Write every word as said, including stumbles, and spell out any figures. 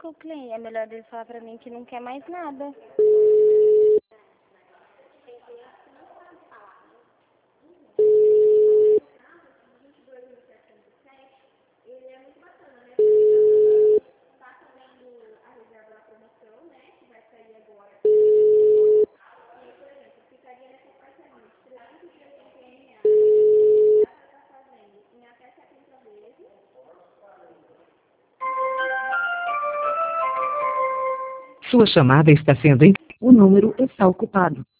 com o cliente. É melhor ele falar pra mim que não quer mais nada. Sua chamada está sendo... en- O número está ocupado.